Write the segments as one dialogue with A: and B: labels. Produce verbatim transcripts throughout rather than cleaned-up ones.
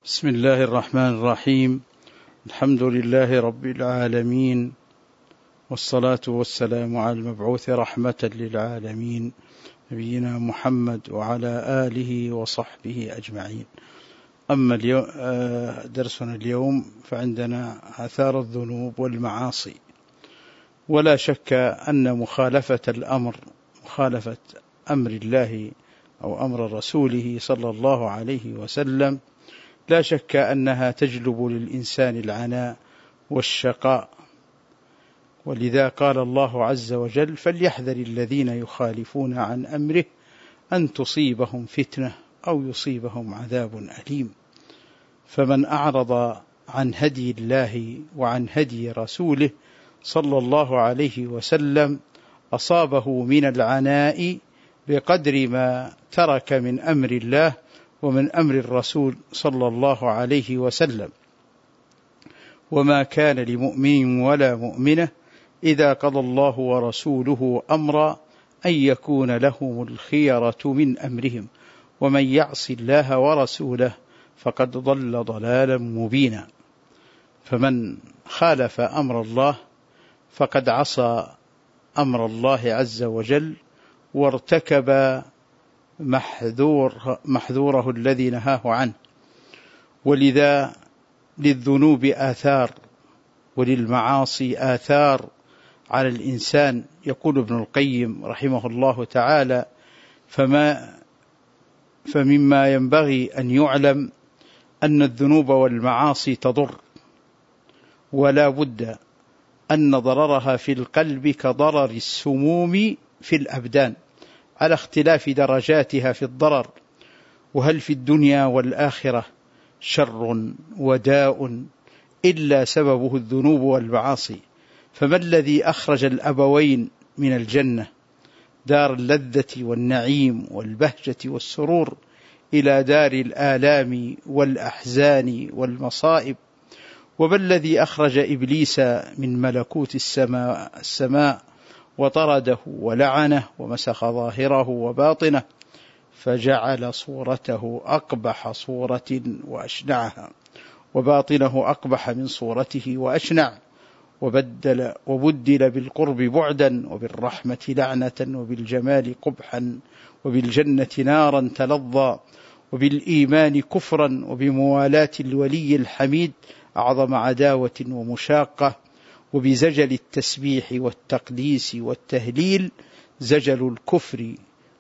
A: بسم الله الرحمن الرحيم. الحمد لله رب العالمين، والصلاة والسلام على المبعوث رحمة للعالمين نبينا محمد وعلى آله وصحبه أجمعين. أما اليوم درسنا اليوم فعندنا آثار الذنوب والمعاصي. ولا شك أن مخالفة الأمر مخالفة أمر الله أو أمر رسوله صلى الله عليه وسلم لا شك أنها تجلب للإنسان العناء والشقاء، ولذا قال الله عز وجل: فليحذر الذين يخالفون عن أمره أن تصيبهم فتنة أو يصيبهم عذاب أليم. فمن أعرض عن هدي الله وعن هدي رسوله صلى الله عليه وسلم أصابه من العناء بقدر ما ترك من أمر الله ومن أمر الرسول صلى الله عليه وسلم. وما كان لمؤمن ولا مؤمنة إذا قضى الله ورسوله أمرا أن يكون لهم الخيرة من أمرهم، ومن يعص الله ورسوله فقد ضل ضلالا مبينا. فمن خالف أمر الله فقد عصى أمر الله عز وجل وارتكب محذور محذوره الذي نهاه عنه. ولذا للذنوب آثار وللمعاصي آثار على الإنسان. يقول ابن القيم رحمه الله تعالى: فما فمما ينبغي أن يعلم أن الذنوب والمعاصي تضر، ولا بد أن ضررها في القلب كضرر السموم في الأبدان على اختلاف درجاتها في الضرر. وهل في الدنيا والآخرة شر وداء إلا سببه الذنوب والمعاصي؟ فما الذي أخرج الأبوين من الجنة دار اللذة والنعيم والبهجة والسرور إلى دار الآلام والأحزان والمصائب؟ وما الذي أخرج إبليس من ملكوت السماء, السماء وطرده ولعنه ومسخ ظاهره وباطنه فجعل صورته أقبح صورة وأشنعها، وباطنه أقبح من صورته وأشنع، وبدل وبدل بالقرب بعدا وبالرحمة لعنة وبالجمال قبحا وبالجنة نارا تلظى وبالإيمان كفرا وبموالاة الولي الحميد أعظم عداوة ومشاقة، وبزجل التسبيح والتقديس والتهليل زجل الكفر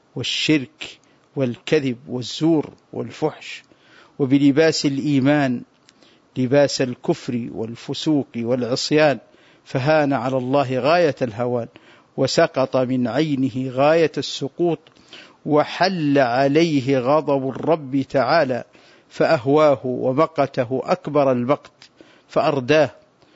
A: والشرك والكذب والزور والفحش، وبلباس الإيمان لباس الكفر والفسوق والعصيان فهان على الله غاية الهوان، وسقط من عينه غاية السقوط، وحل عليه غضب الرب تعالى فأهواه ومقته أكبر المقت فأرداه،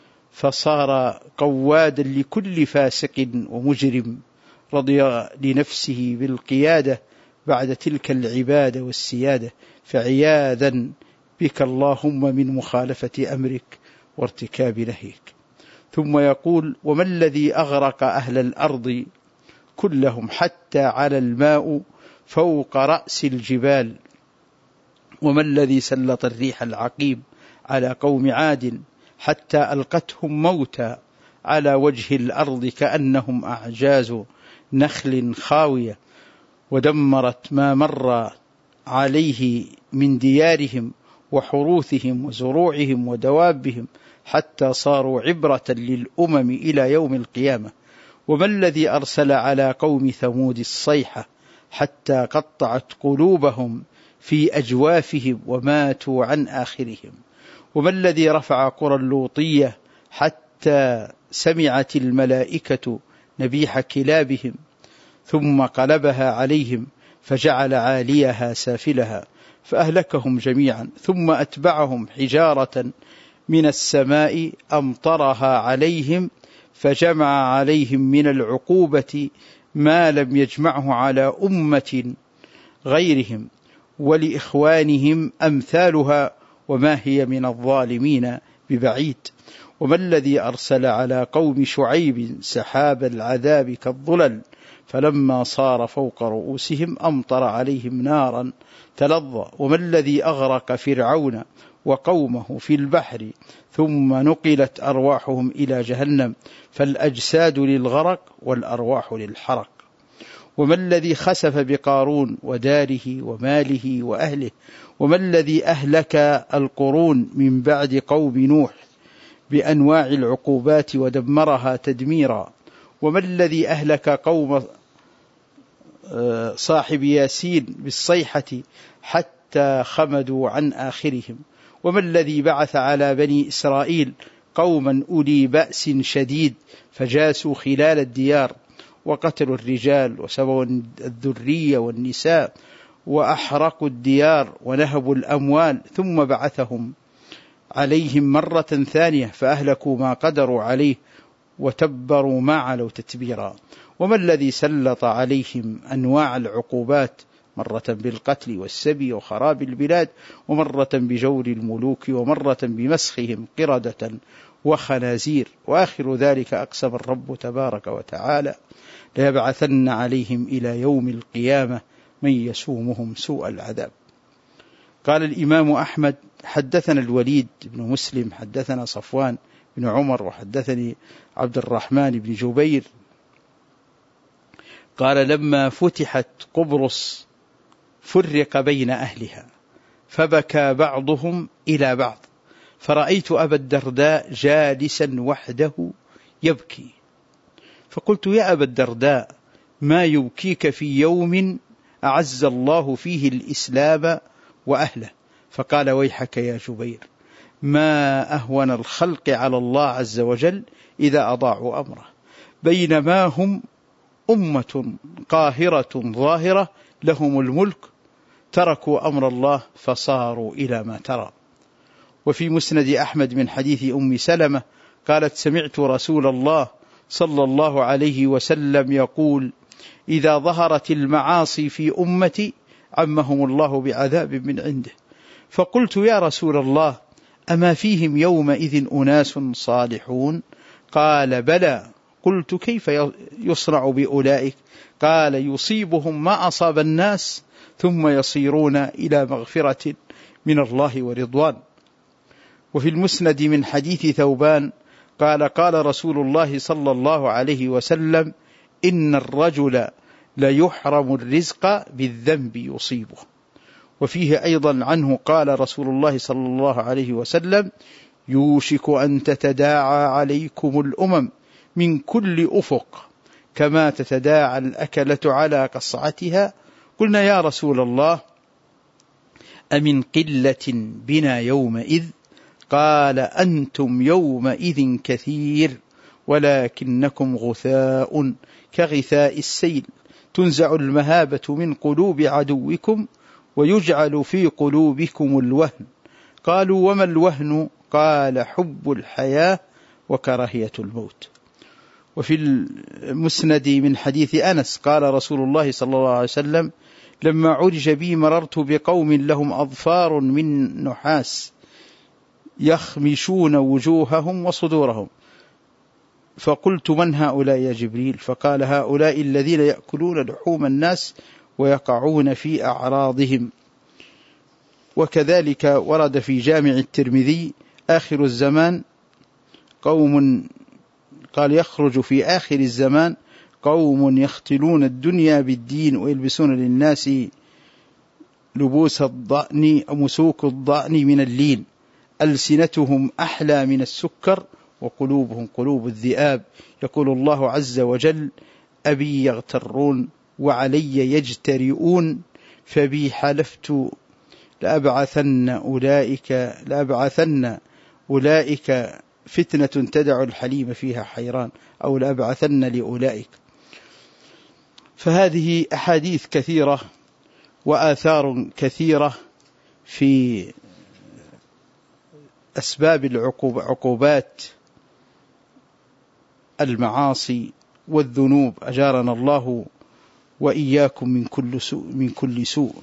A: فصار قوادا لكل فاسق ومجرم رضي لنفسه بالقيادة بعد تلك العبادة والسيادة. فعياذا بك اللهم من مخالفة أمرك وارتكاب نهيك. ثم يقول: وما الذي أغرق أهل الأرض كلهم حتى على الماء فوق رأس الجبال؟ وما الذي سلط الريح العقيم على قوم عاد حتى ألقتهم موتى على وجه الأرض كأنهم أعجاز نخل خاوية، ودمرت ما مر عليه من ديارهم وحروثهم وزروعهم ودوابهم حتى صاروا عبرة للأمم إلى يوم القيامة؟ وما الذي أرسل على قوم ثمود الصيحة حتى قطعت قلوبهم في أجوافهم وماتوا عن آخرهم؟ وما الذي رفع قرى اللوطية حتى سمعت الملائكة نبيح كلابهم ثم قلبها عليهم فجعل عاليها سافلها فأهلكهم جميعا، ثم أتبعهم حجارة من السماء أمطرها عليهم فجمع عليهم من العقوبة ما لم يجمعه على أمة غيرهم ولإخوانهم أمثالها وما هي من الظالمين ببعيد. وما الذي أرسل على قوم شعيب سحاب العذاب كالظلل فلما صار فوق رؤوسهم أمطر عليهم نارا تلظى. وما الذي أغرق فرعون وقومه في البحر ثم نقلت أرواحهم إلى جهنم، فالأجساد للغرق والأرواح للحرق. وما الذي خسف بقارون وداره وماله وأهله؟ وما الذي أهلك القرون من بعد قوم نوح بأنواع العقوبات ودمرها تدميرا؟ وما الذي أهلك قوم صاحب ياسين بالصيحة حتى خمدوا عن آخرهم؟ وما الذي بعث على بني إسرائيل قوما أولي بأس شديد فجاسوا خلال الديار وقتلوا الرجال وسبوا الذرية والنساء وأحرقوا الديار ونهبوا الأموال، ثم بعثهم عليهم مرة ثانية فأهلكوا ما قدروا عليه وتبروا ما علوا تتبيرا؟ وما الذي سلط عليهم أنواع العقوبات، مرة بالقتل والسبي وخراب البلاد، ومرة بجور الملوك، ومرة بمسخهم قردة وخنازير؟ وآخر ذلك أقسم الرب تبارك وتعالى ليبعثن عليهم إلى يوم القيامة من يسومهم سوء العذاب. قال الإمام أحمد: حدثنا الوليد بن مسلم حدثنا صفوان بن عمر وحدثني عبد الرحمن بن جبير قال: لما فتحت قبرص فرق بين أهلها فبكى بعضهم إلى بعض، فرأيت أبا الدرداء جالسا وحده يبكي، فقلت: يا أبا الدرداء، ما يبكيك في يوم أعز الله فيه الإسلام وأهله؟ فقال: ويحك يا جبير، ما أهون الخلق على الله عز وجل إذا أضاعوا أمره، بينما هم أمة قاهرة ظاهرة لهم الملك تركوا أمر الله فصاروا إلى ما ترى. وفي مسند أحمد من حديث أم سلمة قالت: سمعت رسول الله صلى الله عليه وسلم يقول: إذا ظهرت المعاصي في أمتي عمهم الله بعذاب من عنده. فقلت: يا رسول الله، أما فيهم يومئذ أناس صالحون؟ قال: بلى. قلت: كيف يصنع بأولئك؟ قال: يصيبهم ما أصاب الناس ثم يصيرون إلى مغفرة من الله ورضوان. وفي المسند من حديث ثوبان قال: قال رسول الله صلى الله عليه وسلم: إن الرجل ليحرم الرزق بالذنب يصيبه. وفيه أيضا عنه قال رسول الله صلى الله عليه وسلم: يوشك أن تتداعى عليكم الأمم من كل أفق كما تتداعى الأكلة على قصعتها. قلنا: يا رسول الله، أمن قلة بنا يومئذ؟ قال: أنتم يومئذ كثير ولكنكم غثاء كغثاء السيل، تنزع المهابة من قلوب عدوكم ويجعل في قلوبكم الوهن. قالوا: وما الوهن؟ قال: حب الحياة وكراهية الموت. وفي المسند من حديث أنس قال رسول الله صلى الله عليه وسلم: لما عرج بي مررت بقوم لهم أظفار من نحاس يخمشون وجوههم وصدورهم، فقلت: من هؤلاء يا جبريل؟ فقال: هؤلاء الذين يأكلون لحوم الناس ويقعون في أعراضهم. وكذلك ورد في جامع الترمذي: آخر الزمان قوم، قال: يخرج في آخر الزمان قوم يختلون الدنيا بالدين ويلبسون للناس لبوس الضأن مسوك الضأن من اللين، ألسنتهم أحلى من السكر وقلوبهم قلوب الذئاب. يقول الله عز وجل: أبي يغترون وعلي يجترئون فبي حلفت لأبعثن أولئك لأبعثن أولئك فتنة تدع الحليم فيها حيران، أو لأبعثن لأولئك. فهذه أحاديث كثيرة وآثار كثيرة في أسباب العقوبات المعاصي والذنوب، أجارنا الله وإياكم من كل سوء من كل سوء.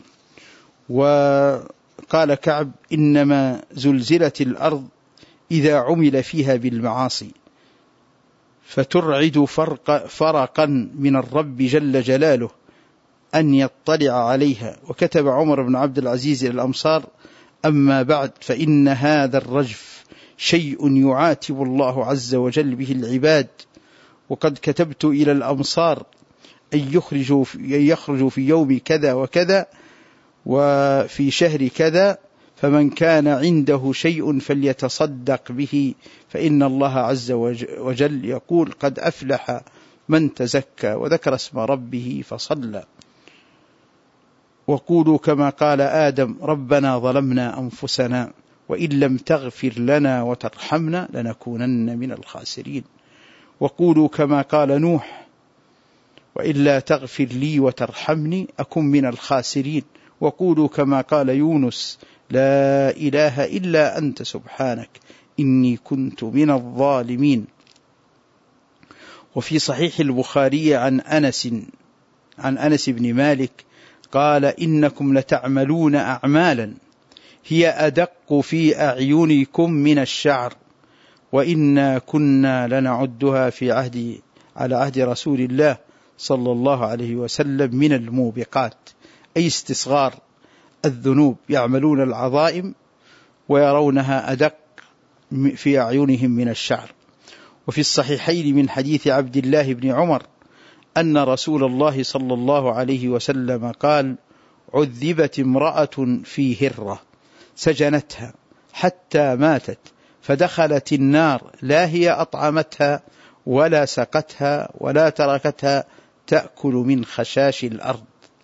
A: وقال كعب: إنما زلزلت الأرض إذا عمل فيها بالمعاصي، فترعد فرق فرقا من الرب جل جلاله أن يطلع عليها. وكتب عمر بن عبد العزيز إلى الأمصار: أما بعد، فإن هذا الرجف شيء يعاتب الله عز وجل به العباد، وقد كتبت إلى الأمصار أن يخرجوا يخرجوا في يوم كذا وكذا وفي شهر كذا، فمن كان عنده شيء فليتصدق به، فإن الله عز وجل يقول: قد أفلح من تزكى وذكر اسم ربه فصلى. وقولوا كما قال آدم: ربنا ظلمنا أنفسنا وإن لم تغفر لنا وترحمنا لنكونن من الخاسرين. وقولوا كما قال نوح: وإلا تغفر لي وترحمني أكن من الخاسرين. وقولوا كما قال يونس: لا إله إلا أنت سبحانك إني كنت من الظالمين. وفي صحيح البخاري عن أنس عن أنس بن مالك قال: إنكم لتعملون أعمالا هي أدق في أعينكم من الشعر، وإنا كنا لنعدها في عهد على عهد رسول الله صلى الله عليه وسلم من الموبقات، أي استصغار الذنوب. يعملون العظائم ويرونها أدق في أعينهم من الشعر. وفي الصحيحين من حديث عبد الله بن عمر أن رسول الله صلى الله عليه وسلم قال: عذبت امرأة في هرة سجنتها حتى ماتت فدخلت النار، لا هي أطعمتها ولا سقتها ولا تركتها تأكل من خشاش الأرض.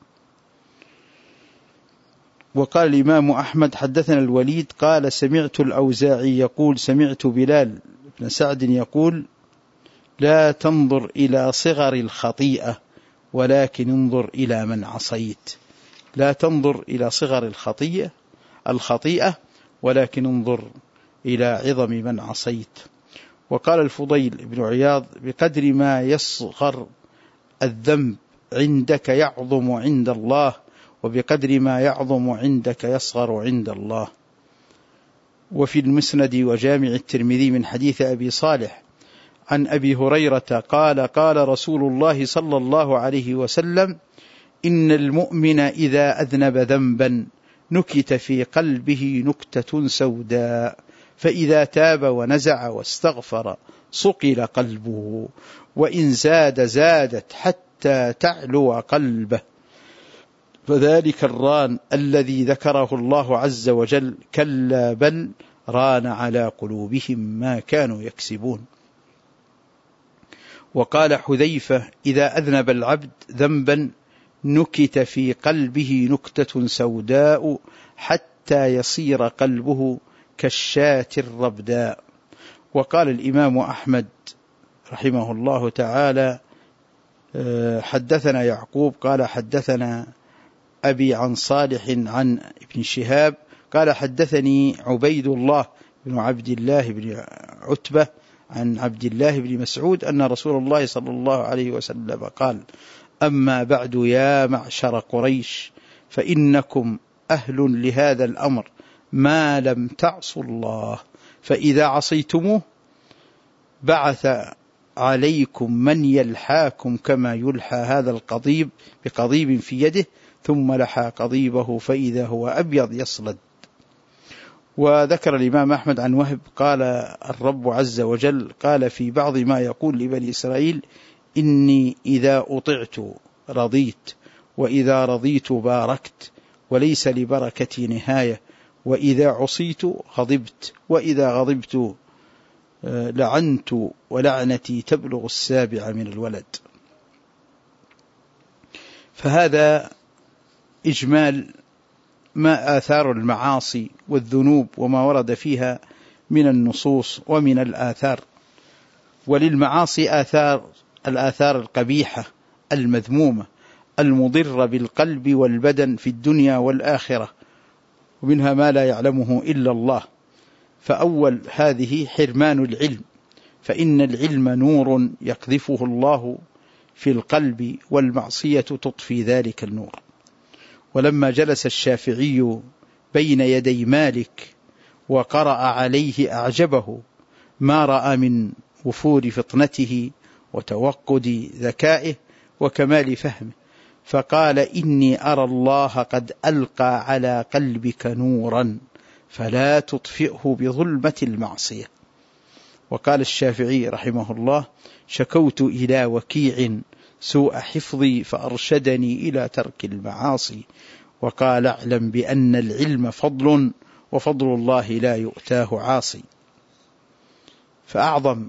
A: وقال الإمام أحمد: حدثنا الوليد قال: سمعت الأوزاعي يقول: سمعت بلال بن سعد يقول: لا تنظر إلى صغر الخطيئة ولكن انظر إلى من عصيت. لا تنظر إلى صغر الخطيئة الخطيئة ولكن انظر إلى عظم من عصيت. وقال الفضيل بن عياض: بقدر ما يصغر الذنب عندك يعظم عند الله، وبقدر ما يعظم عندك يصغر عند الله. وفي المسند وجامع الترمذي من حديث أبي صالح عن أبي هريرة قال: قال رسول الله صلى الله عليه وسلم: إن المؤمن إذا أذنب ذنبا نكت في قلبه نكتة سوداء، فإذا تاب ونزع واستغفر صقل قلبه، وإن زاد زادت حتى تعلو قلبه. فذلك الران الذي ذكره الله عز وجل، كلا بل ران على قلوبهم ما كانوا يكسبون. وقال حذيفة: إذا أذنب العبد ذنبا نكت في قلبه نكتة سوداء حتى يصير قلبه كالشاة الربداء. وقال الإمام أحمد رحمه الله تعالى: حدثنا يعقوب قال: حدثنا أبي عن صالح عن ابن شهاب قال: حدثني عبيد الله بن عبد الله بن عتبة عن عبد الله بن مسعود أن رسول الله صلى الله عليه وسلم قال: أما بعد يا معشر قريش، فإنكم أهل لهذا الأمر ما لم تعصوا الله، فإذا عصيتموه بعث عليكم من يلحاكم كما يلحى هذا القضيب بقضيب في يده، ثم لحى قضيبه فإذا هو أبيض يصلد. وذكر الإمام أحمد عن وهب قال: الرب عز وجل قال في بعض ما يقول لبني إسرائيل: إني إذا أطعت رضيت، وإذا رضيت باركت، وليس لبركتي نهاية، وإذا عصيت غضبت، وإذا غضبت لعنت، ولعنتي تبلغ السابع من الولد. فهذا إجمال ما آثار المعاصي والذنوب وما ورد فيها من النصوص ومن الآثار. وللمعاصي آثار الآثار القبيحة المذمومة المضرة بالقلب والبدن في الدنيا والآخرة، ومنها ما لا يعلمه إلا الله. فأول هذه حرمان العلم، فإن العلم نور يقذفه الله في القلب، والمعصية تطفي ذلك النور. ولما جلس الشافعي بين يدي مالك وقرأ عليه أعجبه ما رأى من وفور فطنته وتوقد ذكائه وكمال فهمه، فقال: إني أرى الله قد ألقى على قلبك نورا فلا تطفئه بظلمة المعصية. وقال الشافعي رحمه الله: شكوت إلى وكيع سوء حفظي فأرشدني إلى ترك المعاصي. وقال: اعلم بأن العلم فضل وفضل الله لا يؤتاه عاصي. فأعظم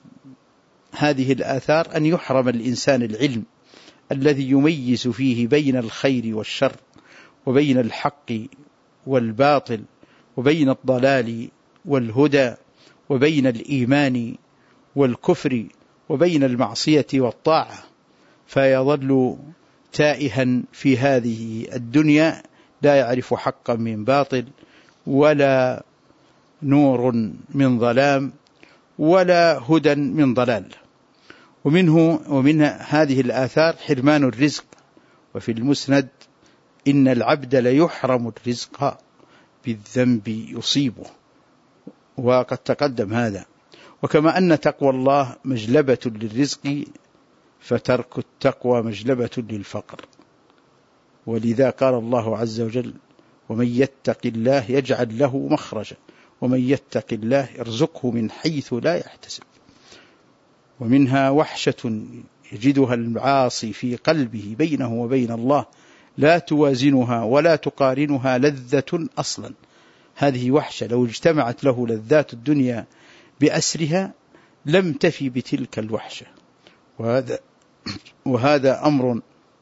A: هذه الآثار أن يحرم الإنسان العلم الذي يميز فيه بين الخير والشر، وبين الحق والباطل، وبين الضلال والهدى، وبين الإيمان والكفر، وبين المعصية والطاعة، فيظل تائها في هذه الدنيا لا يعرف حقا من باطل، ولا نور من ظلام، ولا هدى من ضلال. ومنه ومن هذه الآثار حرمان الرزق. وفي المسند: إن العبد ليحرم الرزق بالذنب يصيبه. وقد تقدم هذا. وكما أن تقوى الله مجلبة للرزق، فترك التقوى مجلبة للفقر. ولذا قال الله عز وجل: ومن يتق الله يجعل له مخرجا ومن يتق الله يرزقه من حيث لا يحتسب. ومنها وحشة يجدها العاصي في قلبه بينه وبين الله لا توازنها ولا تقارنها لذة أصلا. هذه وحشة لو اجتمعت له لذات الدنيا بأسرها لم تفي بتلك الوحشة. وهذا, وهذا أمر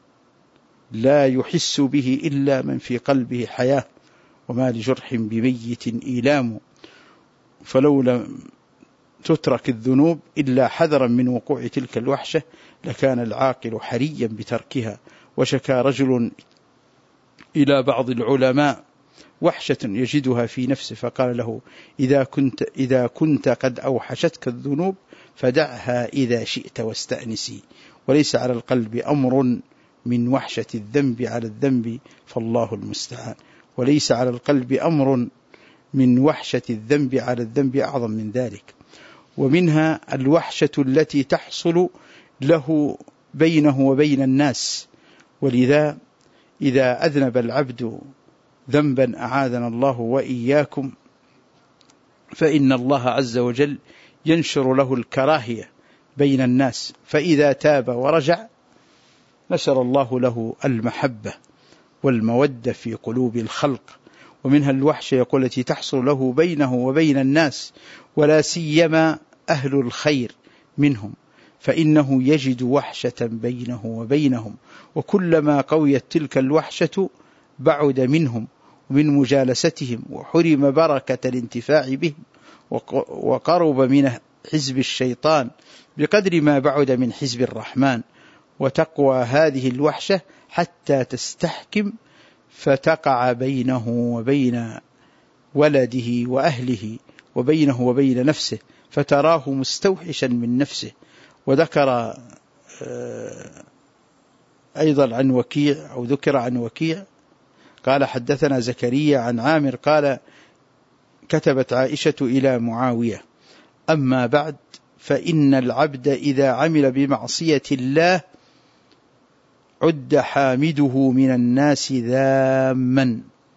A: لا يحس به إلا من في قلبه حياة، وما لجرح بميت إيلام. فلو لم تترك الذنوب إلا حذرا من وقوع تلك الوحشة لكان العاقل حريا بتركها. وشكى رجل إلى بعض العلماء وحشة يجدها في نفسه، فقال له: إذا كنت, إذا كنت قد أوحشتك الذنوب فدعها إذا شئت واستأنسي. وليس على القلب أمر من وحشة الذنب على الذنب فالله المستعان. وليس على القلب أمر من وحشة الذنب على الذنب أعظم من ذلك. ومنها الوحشة التي تحصل له بينه وبين الناس. ولذا إذا أذنب العبد ذنبا أعاذنا الله وإياكم فإن الله عز وجل ينشر له الكراهية بين الناس، فإذا تاب ورجع نشر الله له المحبة والمودة في قلوب الخلق. ومنها الوحشة يقول التي تحصل له بينه وبين الناس، ولا سيما أهل الخير منهم، فإنه يجد وحشة بينه وبينهم، وكلما قويت تلك الوحشة بعد منهم ومن مجالستهم، وحرم بركة الانتفاع بهم، وقرب من حزب الشيطان بقدر ما بعد من حزب الرحمن. وتقوى هذه الوحشة حتى تستحكم فتقع بينه وبين ولده وأهله وبينه وبين نفسه، فتراه مستوحشا من نفسه. وذكر أيضا عن وكيع أو ذكر عن وكيع قال: حدثنا زكريا عن عامر قال: كتبت عائشة إلى معاوية: أما بعد فإن العبد إذا عمل بمعصية الله عد حامده من الناس ذاما.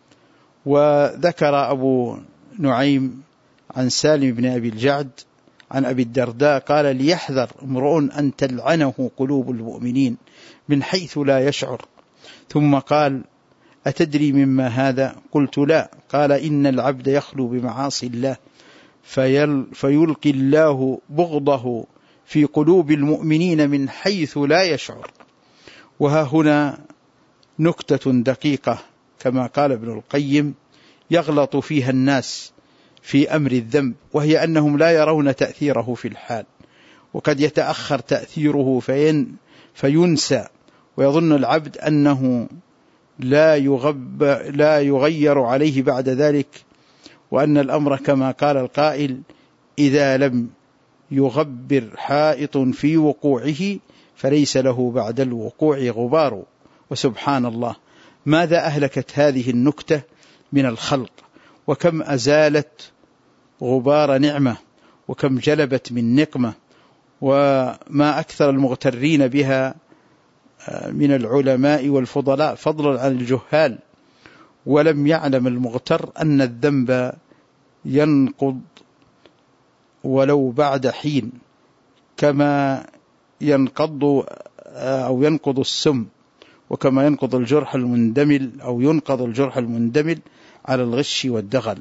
A: وذكر أبو نعيم عن سالم بن أبي الجعد عن أبي الدرداء قال: ليحذر امرؤ أن تلعنه قلوب المؤمنين من حيث لا يشعر. ثم قال: أتدري مما هذا؟ قلت: لا. قال: إن العبد يخلو بمعاصي الله فيلقي الله بغضه في قلوب المؤمنين من حيث لا يشعر. وها هنا نكتة دقيقة كما قال ابن القيم يغلط فيها الناس في أمر الذنب، وهي أنهم لا يرون تأثيره في الحال، وقد يتأخر تأثيره فين فينسى، ويظن العبد أنه لا يغب لا يغير عليه بعد ذلك، وأن الأمر كما قال القائل: إذا لم يغبر حائط في وقوعه فليس له بعد الوقوع غبار. وسبحان الله، ماذا أهلكت هذه النكتة من الخلق، وكم أزالت غبار نعمة، وكم جلبت من نقمة، وما أكثر المغترين بها من العلماء والفضلاء فضلا عن الجهال، ولم يعلم المغتر أن الذنب ينقض ولو بعد حين، كما ينقض أو ينقض السم، وكما ينقض الجرح المندمل أو ينقض الجرح المندمل على الغش والدغل.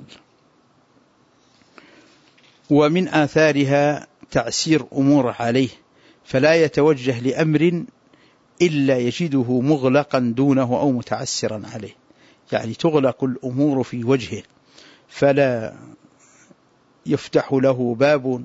A: ومن آثارها تعسير أمور عليه، فلا يتوجه لأمر إلا يجده مغلقا دونه أو متعسرا عليه، يعني تغلق الأمور في وجهه فلا يفتح له باب.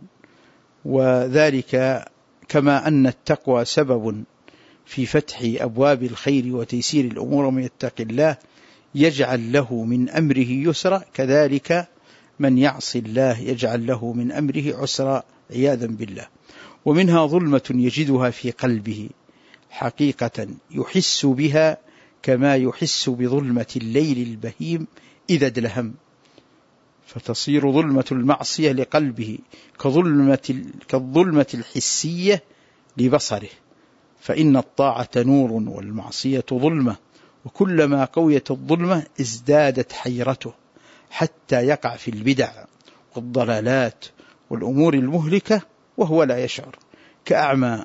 A: وذلك كما أن التقوى سبب في فتح أبواب الخير وتيسير الأمور، ومن يتق الله يجعل له من أمره يسرا، كذلك من يعصي الله يجعل له من أمره عسرا عياذا بالله. ومنها ظلمة يجدها في قلبه حقيقة يحس بها كما يحس بظلمة الليل البهيم إذا ادلهم، فتصير ظلمة المعصية لقلبه كظلمة كالظلمة الحسية لبصره، فإن الطاعة نور والمعصية ظلمة، وكلما قويت الظلمة ازدادت حيرته حتى يقع في البدع والضلالات والأمور المهلكة وهو لا يشعر، كأعمى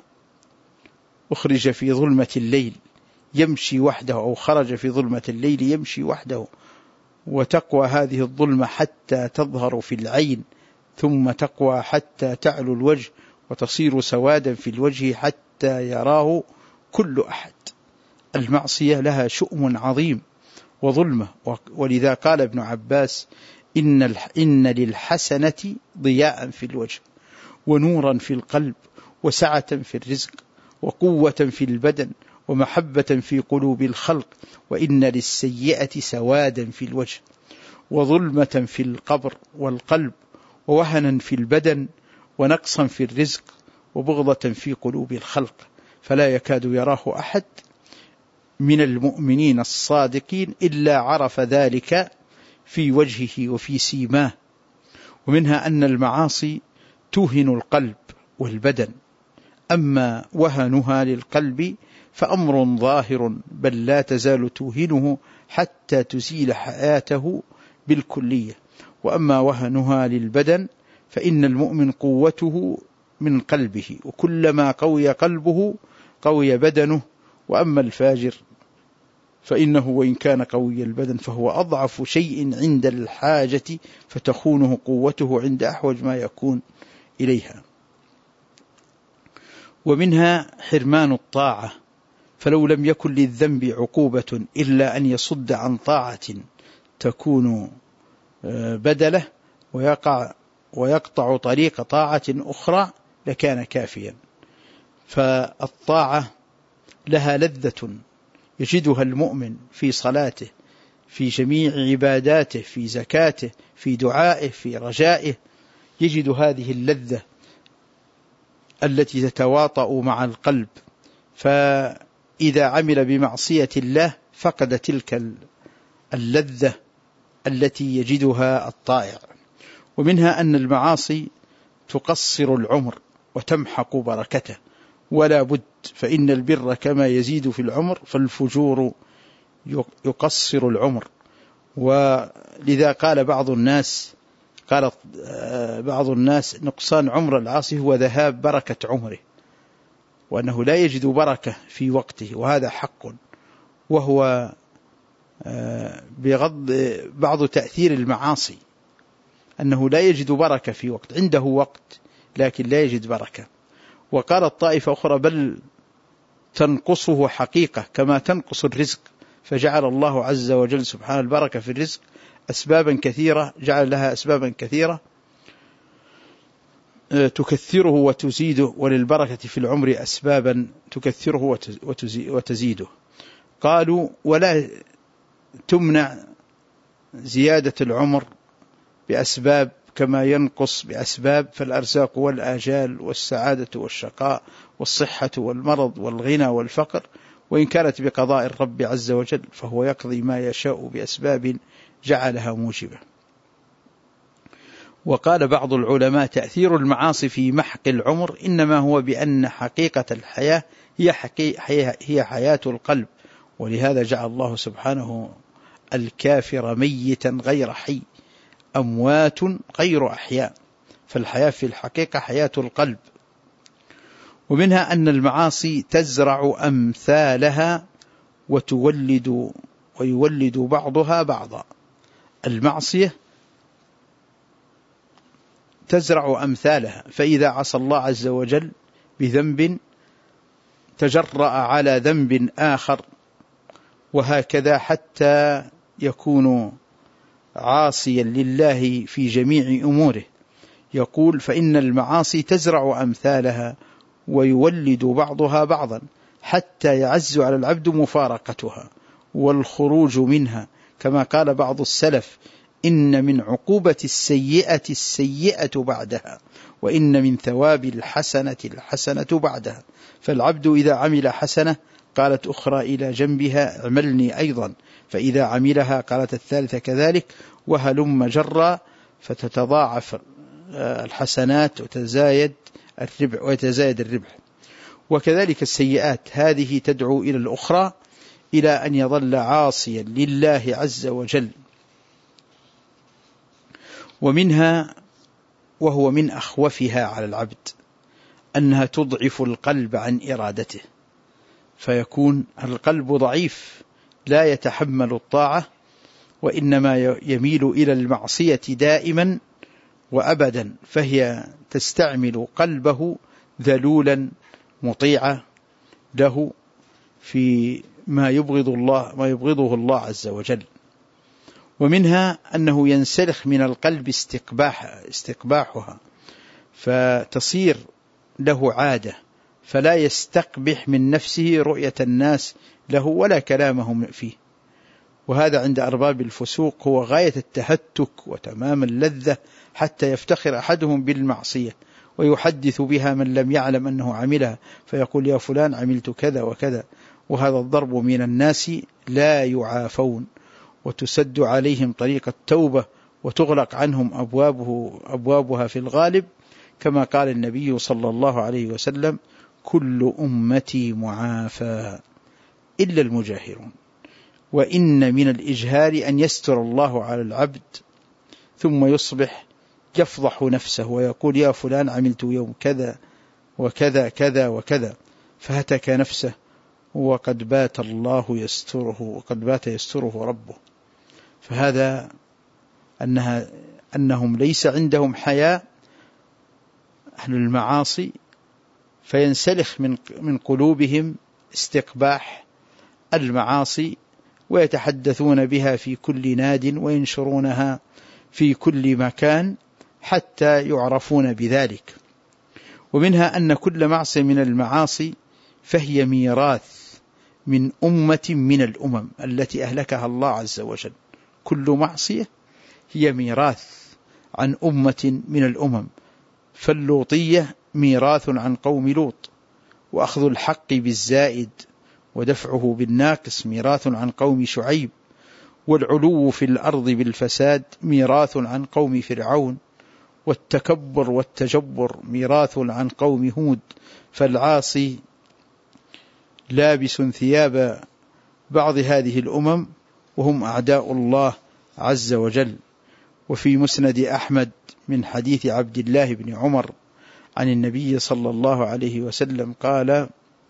A: أخرج في ظلمة الليل يمشي وحده، أو خرج في ظلمة الليل يمشي وحده، وتقوى هذه الظلمة حتى تظهر في العين، ثم تقوى حتى تعلو الوجه وتصير سوادا في الوجه حتى يراه كل أحد. المعصية لها شؤم عظيم وظلمة، ولذا قال ابن عباس إن, إن للحسنة ضياء في الوجه ونورا في القلب وسعة في الرزق وقوة في البدن ومحبة في قلوب الخلق، وإن للسيئة سوادا في الوجه وظلمة في القبر والقلب ووهنا في البدن ونقصا في الرزق وبغضة في قلوب الخلق، فلا يكاد يراه أحد من المؤمنين الصادقين إلا عرف ذلك في وجهه وفي سيماه. ومنها أن المعاصي توهن القلب والبدن، أما وهنها للقلب فأمر ظاهر، بل لا تزال توهنه حتى تزيل حياته بالكلية. وأما وهنها للبدن فإن المؤمن قوته من قلبه، وكلما قوي قلبه قوي بدنه. وأما الفاجر فإنه وإن كان قوي البدن فهو أضعف شيء عند الحاجة، فتخونه قوته عند أحوج ما يكون إليها. ومنها حرمان الطاعة، فلو لم يكن للذنب عقوبة إلا أن يصد عن طاعة تكون بدله ويقع ويقطع طريق طاعة أخرى لكان كافيا. فالطاعة لها لذة يجدها المؤمن في صلاته، في جميع عباداته، في زكاته، في دعائه، في رجائه، يجد هذه اللذة التي تتواطأ مع القلب. فإذا عمل بمعصية الله فقد تلك اللذة التي يجدها الطائع. ومنها أن المعاصي تقصر العمر وتمحق بركته، ولا بد، فإن البر كما يزيد في العمر فالفجور يقصر العمر. ولذا قال بعض الناس قال بعض الناس نقصان عمر العاصي هو ذهاب بركة عمره، وأنه لا يجد بركة في وقته، وهذا حق، وهو بغض بعض تأثير المعاصي أنه لا يجد بركة في وقت، عنده وقت لكن لا يجد بركة. وقالت طائفة أخرى بل تنقصه حقيقة كما تنقص الرزق، فجعل الله عز وجل سبحانه البركة في الرزق أسبابا كثيرة، جعل لها أسبابا كثيرة تكثره وتزيده، وللبركة في العمر أسبابا تكثره وتزيده. قالوا ولا تمنع زيادة العمر بأسباب كما ينقص بأسباب، فالأرزاق والآجال والسعادة والشقاء والصحة والمرض والغنى والفقر، وإن كانت بقضاء الرب عز وجل فهو يقضي ما يشاء بأسباب جعلها موجبة. وقال بعض العلماء تأثير المعاصي في محق العمر إنما هو بأن حقيقة الحياة هي, هي حياة القلب، ولهذا جعل الله سبحانه الكافر ميتا غير حي، أموات غير أحياء، فالحياة في الحقيقة حياة القلب. ومنها أن المعاصي تزرع أمثالها وتولد ويولد بعضها بعضا. المعصية تزرع أمثالها، فإذا عصى الله عز وجل بذنب تجرأ على ذنب آخر، وهكذا حتى يكون عاصيا لله في جميع أموره. يقول فإن المعاصي تزرع أمثالها ويولد بعضها بعضا حتى يعز على العبد مفارقتها والخروج منها، كما قال بعض السلف إن من عقوبة السيئة السيئة بعدها، وإن من ثواب الحسنة الحسنة بعدها. فالعبد إذا عمل حسنة قالت أخرى إلى جنبها اعملني أيضا، فإذا عملها قالت الثالثة كذلك، وهلم جرا، فتتضاعف الحسنات وتزايد الربح ويتزايد الربح. وكذلك السيئات هذه تدعو إلى الأخرى إلى أن يظل عاصيا لله عز وجل. ومنها وهو من أخوفها على العبد أنها تضعف القلب عن إرادته، فيكون القلب ضعيف لا يتحمل الطاعة، وإنما يميل إلى المعصية دائما وأبدا، فهي تستعمل قلبه ذلولا مطيعا له في ما يبغض الله ما يبغضه الله عز وجل. ومنها أنه ينسلخ من القلب استقباح استقباحها، فتصير له عادة، فلا يستقبح من نفسه رؤية الناس له ولا كلامهم فيه. وهذا عند أرباب الفسوق هو غاية التهتك وتمام اللذة، حتى يفتخر أحدهم بالمعصية ويحدث بها من لم يعلم أنه عملها، فيقول يا فلان عملت كذا وكذا. وهذا الضرب من الناس لا يعافون، وتسد عليهم طريق التوبة وتغلق عنهم أبوابه أبوابها في الغالب، كما قال النبي صلى الله عليه وسلم كل أمتي معافى إلا المجاهرون. وإن من الإجهار أن يستر الله على العبد ثم يصبح يفضح نفسه ويقول يا فلان عملت يوم كذا وكذا كذا وكذا، فهتك نفسه وقد بات الله يستره وقد بات يستره ربه. فهذا أنها أنهم ليس عندهم حياء أهل المعاصي، فينسلخ من من قلوبهم استقباح المعاصي، ويتحدثون بها في كل ناد وينشرونها في كل مكان حتى يعرفون بذلك. ومنها أن كل معصية من المعاصي فهي ميراث من أمة من الأمم التي أهلكها الله عز وجل. كل معصية هي ميراث عن أمة من الأمم، فاللوطية ميراث عن قوم لوط، وأخذ الحق بالزائد ودفعه بالناقص ميراث عن قوم شعيب، والعلو في الأرض بالفساد ميراث عن قوم فرعون، والتكبر والتجبر ميراث عن قوم هود. فالعاصي لابس ثياب بعض هذه الأمم وهم أعداء الله عز وجل. وفي مسند أحمد من حديث عبد الله بن عمر عن النبي صلى الله عليه وسلم قال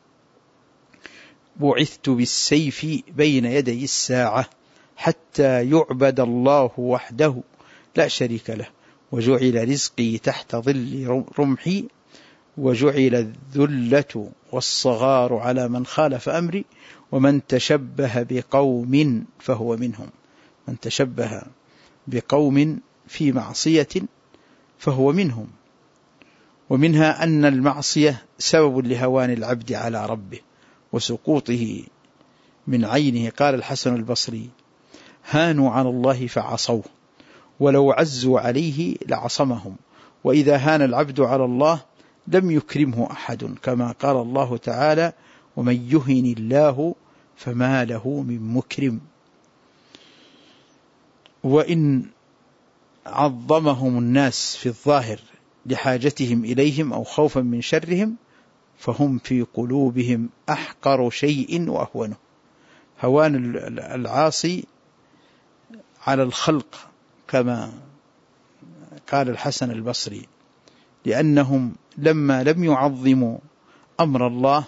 A: بعثت بالسيف بين يدي الساعة حتى يعبد الله وحده لا شريك له، وجعل رزقي تحت ظل رمحي، وجعل الذلة والصغار على من خالف أمري، ومن تشبه بقوم فهو منهم. من تشبه بقوم في معصية فهو منهم. ومنها أن المعصية سبب لهوان العبد على ربه وسقوطه من عينه. قال الحسن البصري هانوا على الله فعصوه، ولو عزوا عليه لعصمهم، وإذا هان العبد على الله لم يكرمه أحد، كما قال الله تعالى ومن يهن الله فما له من مكرم. وإن عظمهم الناس في الظاهر لحاجتهم إليهم أو خوفا من شرهم، فهم في قلوبهم أحقر شيء وأهونه. هوان العاصي على الخلق كما قال الحسن البصري، لأنهم لما لم يعظموا أمر الله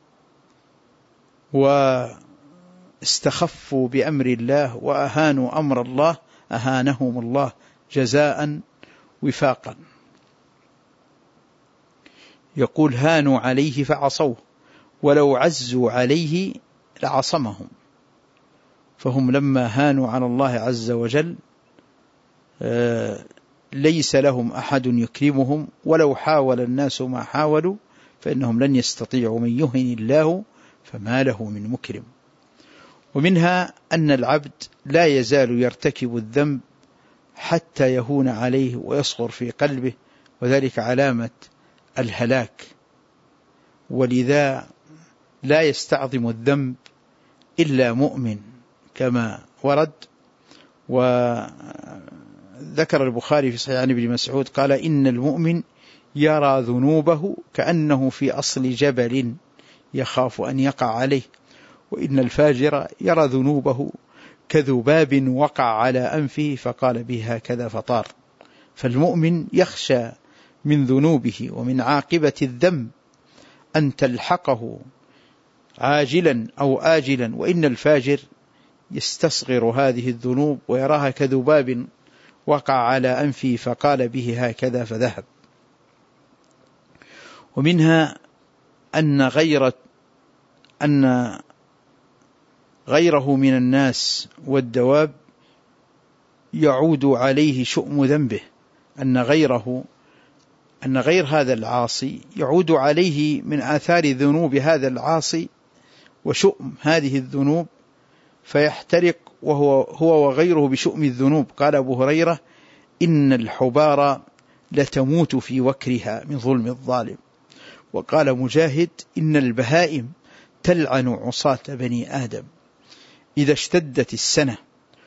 A: واستخفوا بأمر الله وأهانوا أمر الله أهانهم الله جزاء وفاقا. يقول هانوا عليه فعصوه ولو عزوا عليه لعصمهم. فهم لما هانوا على الله عز وجل ليس لهم أحد يكرمهم، ولو حاول الناس ما حاولوا فإنهم لن يستطيعوا، من يهن الله فما له من مكرم. ومنها أن العبد لا يزال يرتكب الذنب حتى يهون عليه ويصغر في قلبه، وذلك علامة الهلاك. ولذا لا يستعظم الذنب إلا مؤمن كما ورد. وذكر البخاري في صحيح عن ابن مسعود قال إن المؤمن يرى ذنوبه كأنه في أصل جبل يخاف أن يقع عليه، وإن الفاجر يرى ذنوبه كذباب وقع على أنفه فقال به هكذا فطار. فالمؤمن يخشى من ذنوبه ومن عاقبة الذنب أن تلحقه عاجلا أو آجلا، وإن الفاجر يستصغر هذه الذنوب ويراها كذباب وقع على أنفه فقال به هكذا فذهب. ومنها أن غير أن غيره من الناس والدواب يعود عليه شؤم ذنبه، أن غيره أن غير هذا العاصي يعود عليه من آثار ذنوب هذا العاصي وشؤم هذه الذنوب فيحترق وهو هو وغيره بشؤم الذنوب. قال أبو هريرة إن الحبار لتموت في وكرها من ظلم الظالم. وقال مجاهد إن البهائم تلعن عصاة بني آدم إذا اشتدت السنة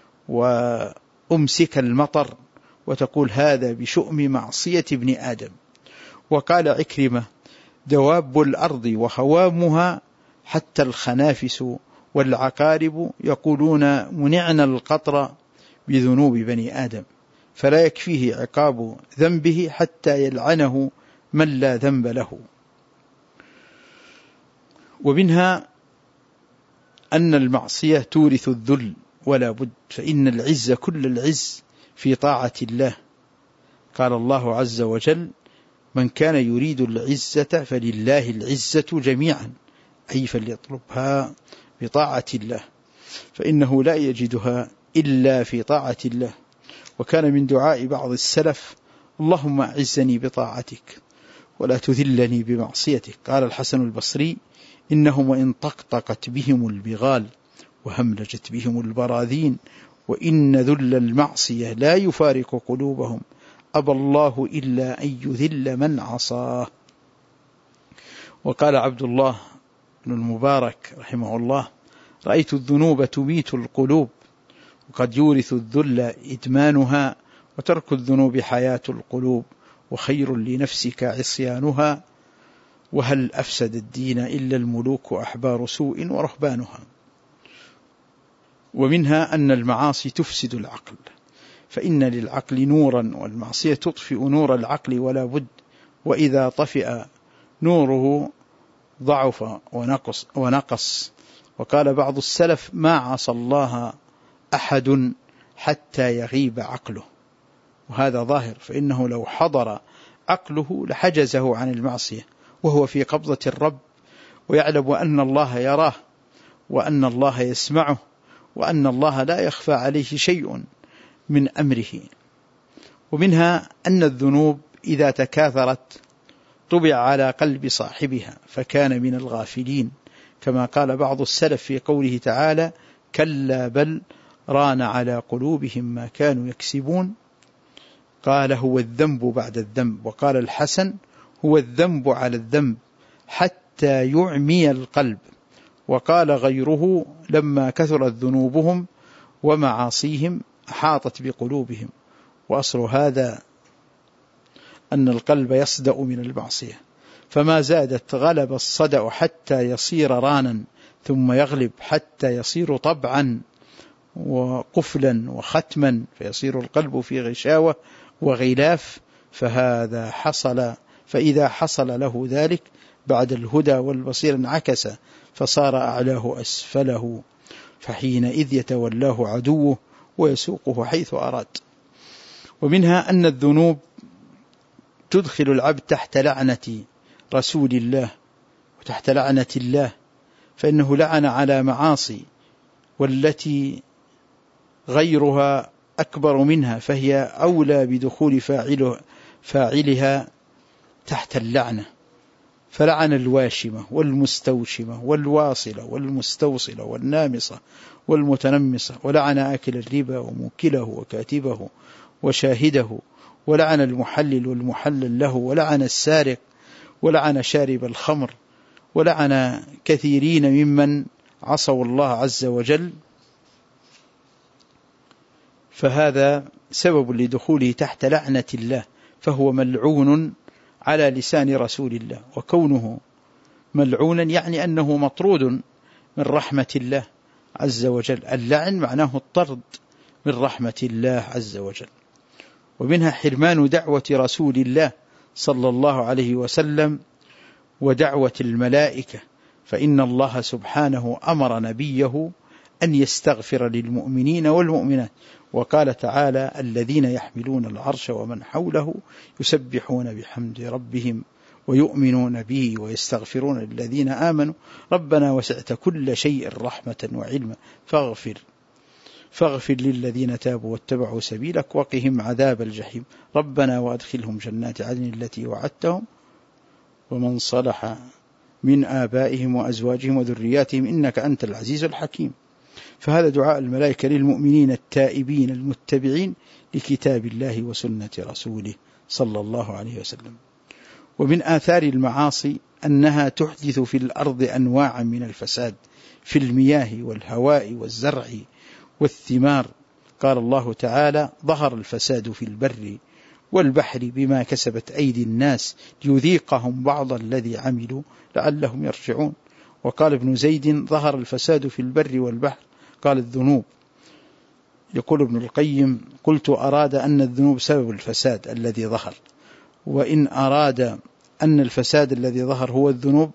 A: وأمسك المطر، وتقول هذا بشؤم معصية ابن آدم. وقال عكرمة دواب الأرض وهوامها حتى الخنافس والعقارب يقولون منعنا القطر بذنوب بني آدم، فلا يكفيه عقاب ذنبه حتى يلعنه من لا ذنب له. ومنها أن المعصية تورث الذل ولا بد، فإن العز كل العز في طاعة الله. قال الله عز وجل من كان يريد العزة فلله العزة جميعا، أي فليطلبها بطاعة الله، فإنه لا يجدها إلا في طاعة الله. وكان من دعاء بعض السلف اللهم أعزني بطاعتك ولا تذلني بمعصيتك. قال الحسن البصري إنهم وإن طقطقت بهم البغال وهملجت بهم البراذين وإن ذل المعصية لا يفارق قلوبهم أبى الله إلا أن يذل من عصاه. وقال عبد الله بن المبارك رحمه الله رأيت الذنوب تميت القلوب وقد يورث الذل إدمانها، وترك الذنوب حياة القلوب وخير لنفسك عصيانها، وهل أفسد الدين إلا الملوك وأحبار سوء ورهبانها. ومنها أن المعاصي تفسد العقل، فإن للعقل نورا والمعصية تطفئ نور العقل ولا بد، وإذا طفئ نوره ضعف ونقص, ونقص. وقال بعض السلف ما عصى الله أحد حتى يغيب عقله، وهذا ظاهر، فإنه لو حضر عقله لحجزه عن المعصية، وهو في قبضة الرب ويعلم أن الله يراه وأن الله يسمعه وأن الله لا يخفى عليه شيء من أمره. ومنها أن الذنوب إذا تكاثرت طبع على قلب صاحبها فكان من الغافلين، كما قال بعض السلف في قوله تعالى كلا بل ران على قلوبهم ما كانوا يكسبون. قال هو الذنب بعد الذنب. وقال الحسن هو الذنب على الذنب حتى يعمي القلب. وقال غيره لما كثرت ذنوبهم ومعاصيهم أحاطت بقلوبهم وأصل هذا أن القلب يصدأ من المعصية، فما زادت غلب الصدأ حتى يصير رانا، ثم يغلب حتى يصير طبعا وقفلا وختما، فيصير القلب في غشاوة وغلاف. فهذا حصل فإذا حصل له ذلك بعد الهدى والبصير انعكس فصار أعلاه أسفله، فحينئذ يتولاه عدوه ويسوقه حيث أراد. ومنها أن الذنوب تدخل العبد تحت لعنة رسول الله وتحت لعنة الله، فإنه لعن على معاصي والتي غيرها أكبر منها، فهي أولى بدخول فاعله فاعلها تحت اللعنة. فلعن الواشمة والمستوشمة والواصلة والمستوصلة والنامصة والمتنمصة، ولعن آكل الربا وموكله وكاتبه وشاهده، ولعن المحلل والمحلل له، ولعن السارق، ولعن شارب الخمر، ولعن كثيرين ممن عصوا الله عز وجل. فهذا سبب لدخوله تحت لعنة الله، فهو ملعون على لسان رسول الله. وكونه ملعونا يعني أنه مطرود من رحمة الله عز وجل. اللعن معناه الطرد من رحمة الله عز وجل. ومنها حرمان دعوة رسول الله صلى الله عليه وسلم ودعوة الملائكة، فإن الله سبحانه أمر نبيه أن يستغفر للمؤمنين والمؤمنات، وقال تعالى: الذين يحملون العرش ومن حوله يسبحون بحمد ربهم ويؤمنون به ويستغفرون للذين آمنوا ربنا وسعت كل شيء رحمة وعلما فاغفر فاغفر للذين تابوا واتبعوا سبيلك وقهم عذاب الجحيم ربنا وأدخلهم جنات عدن التي وعدتهم ومن صلح من آبائهم وأزواجهم وذرياتهم إنك أنت العزيز الحكيم. فهذا دعاء الملائكة للمؤمنين التائبين المتبعين لكتاب الله وسنة رسوله صلى الله عليه وسلم. ومن آثار المعاصي أنها تحدث في الأرض أنواعا من الفساد في المياه والهواء والزرع والثمار. قال الله تعالى: ظهر الفساد في البر والبحر بما كسبت أيدي الناس ليذيقهم بعض الذي عملوا لعلهم يرجعون. وقال ابن زيد: ظهر الفساد في البر والبحر، قال الذنوب. يقول ابن القيم: قلت أراد أن الذنوب سبب الفساد الذي ظهر، وإن أراد أن الفساد الذي ظهر هو الذنوب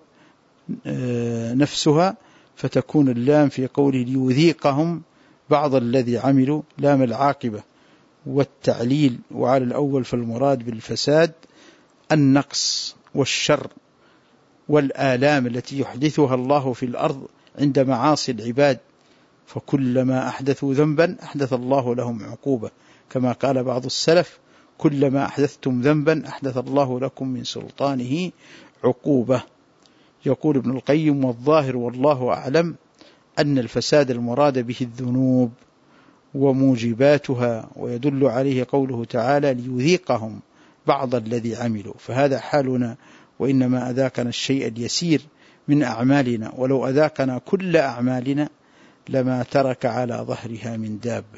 A: نفسها فتكون اللام في قوله ليذيقهم بعض الذي عملوا لام العاقبة والتعليل. وعلى الأول فالمراد بالفساد النقص والشر والآلام التي يحدثها الله في الأرض عند معاصي العباد، فكلما أحدثوا ذنبا أحدث الله لهم عقوبة، كما قال بعض السلف: كلما أحدثتم ذنبا أحدث الله لكم من سلطانه عقوبة. يقول ابن القيم: والظاهر والله أعلم أن الفساد المراد به الذنوب وموجباتها، ويدل عليه قوله تعالى: ليذيقهم بعض الذي عملوا. فهذا حالنا، وإنما أذاقنا الشيء اليسير من أعمالنا، ولو أذاقنا كل أعمالنا لما ترك على ظهرها من دابة.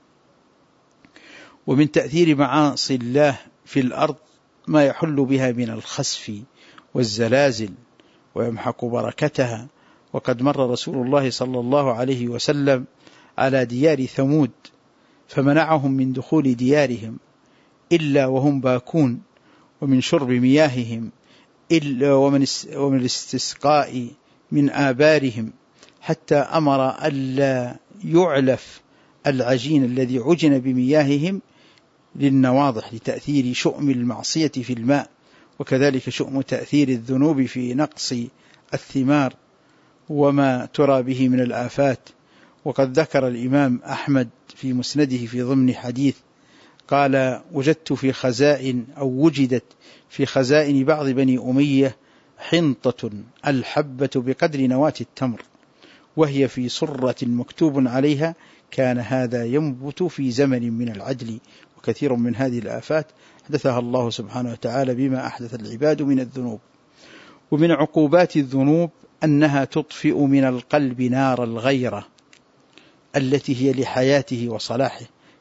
A: ومن تأثير معاصي الله في الأرض ما يحل بها من الخسف والزلازل ويمحق بركتها. وقد مر رسول الله صلى الله عليه وسلم على ديار ثمود فمنعهم من دخول ديارهم إلا وهم باكون، ومن شرب مياههم إلا ومن الاستسقاء من آبارهم، حتى أمر ألا يعلف العجين الذي عجن بمياههم للنواضح لتأثير شؤم المعصية في الماء، وكذلك شؤم تأثير الذنوب في نقص الثمار وما ترى به من الآفات. وقد ذكر الإمام أحمد في مسنده في ضمن حديث قال: وجدت في خزائن أو وجدت في خزائن بعض بني أمية حنطة الحبة بقدر نواة التمر، وهي في صرة مكتوب عليها: كان هذا ينبت في زمن من العدل. وكثير من هذه الآفات حدثها الله سبحانه وتعالى بما أحدث العباد من الذنوب. ومن عقوبات الذنوب أنها تطفئ من القلب نار الغيرة التي هي لحياته وصلاحه،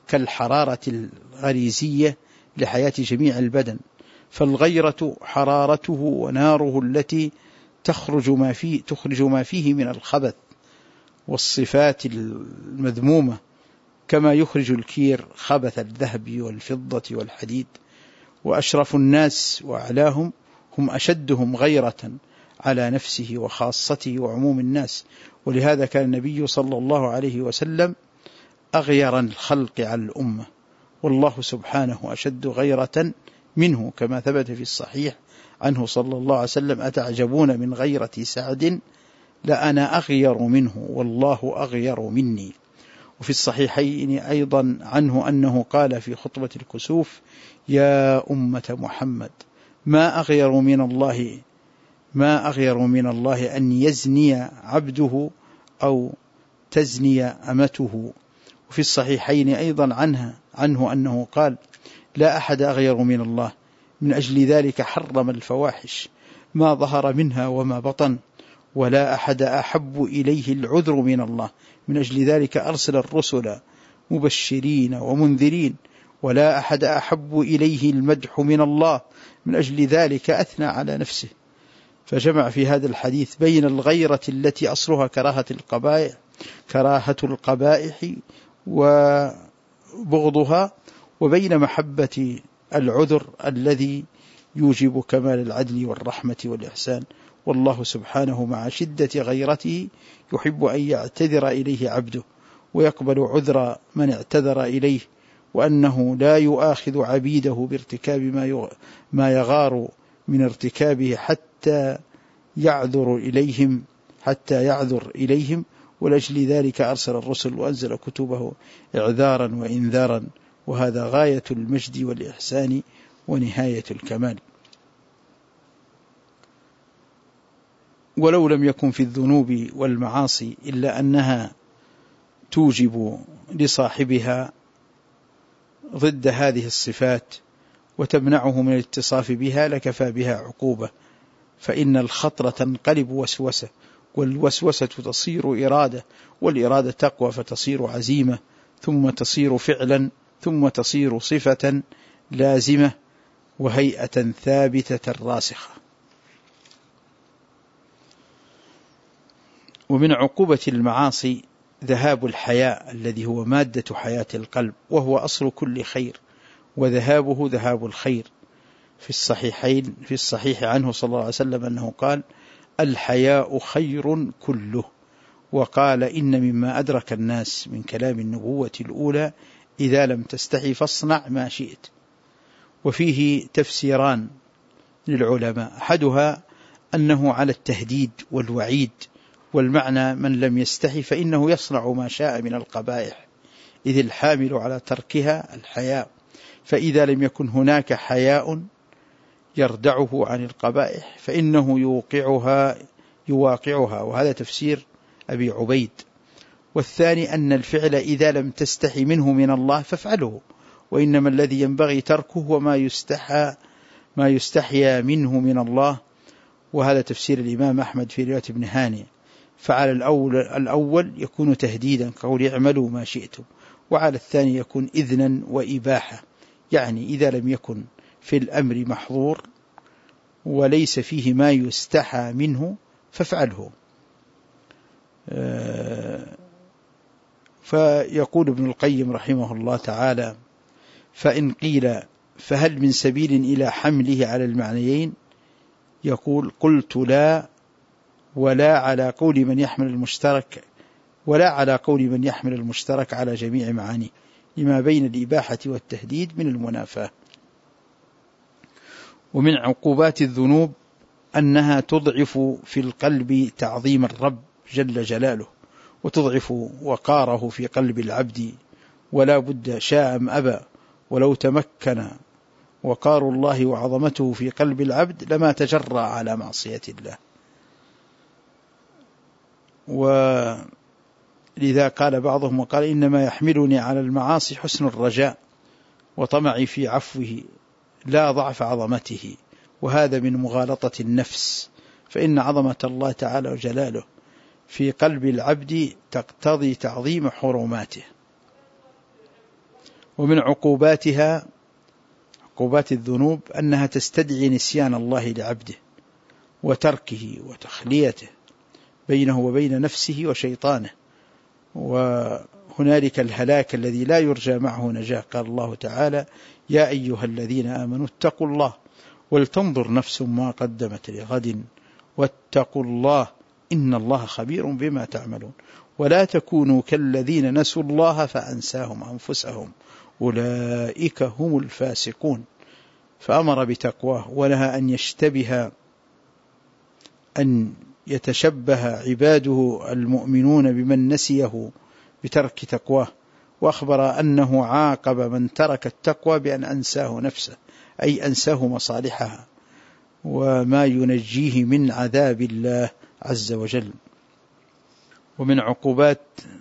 A: كالحرارة الغريزية لحياة جميع البدن، فالغيرة حرارته وناره التي تخرج ما فيه, تخرج ما فيه من الخبث والصفات المذمومة، كما يخرج الكير خبث الذهب والفضة والحديد. وأشرف الناس وأعلاهم هم أشدهم غيرة على نفسه وخاصته وعموم الناس، ولهذا كان النبي صلى الله عليه وسلم أغير الخلق على الأمة، والله سبحانه أشد غيرة منه، كما ثبت في الصحيح عنه صلى الله عليه وسلم: أتعجبون من غيرة سعد لأنا أغير منه والله أغير مني. وفي الصحيحين أيضا عنه أنه قال في خطبة الكسوف: يا أمة محمد ما أغير من الله ما أغير من الله أن يزني عبده أو تزني أمته. وفي الصحيحين أيضا عنها عنه أنه قال: لا أحد أغير من الله، من أجل ذلك حرم الفواحش ما ظهر منها وما بطن، ولا أحد أحب إليه العذر من الله، من أجل ذلك أرسل الرسل مبشرين ومنذرين، ولا أحد أحب إليه المدح من الله، من أجل ذلك أثنى على نفسه. فجمع في هذا الحديث بين الغيرة التي أصلها كراهة القبائح كراهة القبائح وبغضها، وبين محبة العذر الذي يوجب كمال العدل والرحمة والإحسان. والله سبحانه مع شدة غيرته يحب أن يعتذر إليه عبده ويقبل عذر من اعتذر إليه، وأنه لا يؤاخذ عبيده بارتكاب ما يغار من ارتكابه حتى يعذر إليهم حتى يعذر إليهم ولأجل ذلك أرسل الرسل وأنزل كتبه إعذارا وإنذارا، وهذا غاية المجد والإحسان ونهاية الكمال. ولو لم يكن في الذنوب والمعاصي إلا أنها توجب لصاحبها ضد هذه الصفات وتمنعه من الاتصاف بها لكفى بها عقوبة، فإن الخطر تنقلب وسوسة، والوسوسة تصير إرادة، والإرادة تقوى فتصير عزيمة، ثم تصير فعلا، ثم تصير صفة لازمة وهيئة ثابتة راسخة. ومن عقوبة المعاصي ذهاب الحياء الذي هو مادة حياة القلب، وهو أصل كل خير، وذهابه ذهاب الخير. في الصحيحين في الصحيح عنه صلى الله عليه وسلم أنه قال: الحياء خير كله. وقال: إن مما أدرك الناس من كلام النبوة الأولى: إذا لم تستحي فاصنع ما شئت. وفيه تفسيران للعلماء، أحدها أنه على التهديد والوعيد، والمعنى من لم يستحي فإنه يصنع ما شاء من القبائح، إذ الحامل على تركها الحياء، فإذا لم يكن هناك حياء يردعه عن القبائح فإنه يوقعها يواقعها وهذا تفسير أبي عبيد. والثاني أن الفعل إذا لم تستحي منه من الله فافعله، وإنما الذي ينبغي تركه هو ما يستحى ما يستحيا منه من الله، وهذا تفسير الإمام أحمد في رواية ابن هاني. فعلى الأول, الأول يكون تهديدا قول اعملوا ما شئتم، وعلى الثاني يكون إذنا وإباحة، يعني إذا لم يكن في الأمر محظور وليس فيه ما يستحى منه فافعله. فيقول ابن القيم رحمه الله تعالى: فإن قيل فهل من سبيل إلى حمله على المعنيين؟ يقول: قلت لا، ولا على قول من يحمل المشترك ولا على قول من يحمل المشترك على جميع معانيه، لما بين الإباحة والتهديد من المنافاة. ومن عقوبات الذنوب أنها تضعف في القلب تعظيم الرب جل جلاله، وتضعف وقاره في قلب العبد، ولا بد شاء أم أبى ولو تمكن وقار الله وعظمته في قلب العبد لما تجرأ على معصية الله. ولذا قال بعضهم وقال: إنما يحملني على المعاصي حسن الرجاء وطمعي في عفوه لا ضعف عظمته، وهذا من مغالطة النفس، فإن عظمة الله تعالى وجلاله في قلب العبد تقتضي تعظيم حرماته. ومن عقوباتها عقوبات الذنوب أنها تستدعي نسيان الله لعبده وتركه وتخليته بينه وبين نفسه وشيطانه، وهنالك الهلاك الذي لا يرجى معه نجاة. قال الله تعالى: يا أيها الذين آمنوا اتقوا الله ولتنظر نفس ما قدمت لغد واتقوا الله إن الله خبير بما تعملون ولا تكونوا كالذين نسوا الله فأنساهم أنفسهم أولئك هم الفاسقون. فأمر بتقواه ونهى أن يشتبه أن يتشبه عباده المؤمنون بمن نسيه بترك تقواه، وأخبر أنه عاقب من ترك التقوى بأن أنساه نفسه، أي أنساه مصالحها وما ينجيه من عذاب الله عز وجل. ومن عقوبات